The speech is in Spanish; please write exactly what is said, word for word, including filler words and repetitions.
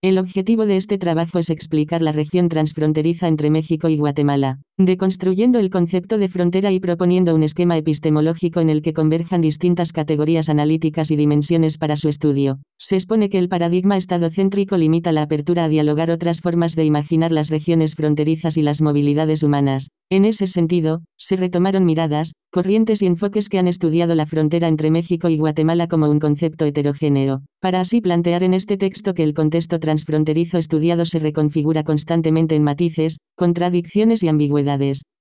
El objetivo de este trabajo es explicar la región transfronteriza entre México y Guatemala, deconstruyendo el concepto de frontera y proponiendo un esquema epistemológico en el que converjan distintas categorías analíticas y dimensiones para su estudio. Se expone que el paradigma estadocéntrico limita la apertura a dialogar otras formas de imaginar las regiones fronterizas y las movilidades humanas. En ese sentido, se retomaron miradas, corrientes y enfoques que han estudiado la frontera entre México y Guatemala como un concepto heterogéneo, para así plantear en este texto que el contexto transfronterizo estudiado se reconfigura constantemente en matices, contradicciones y ambigüedades.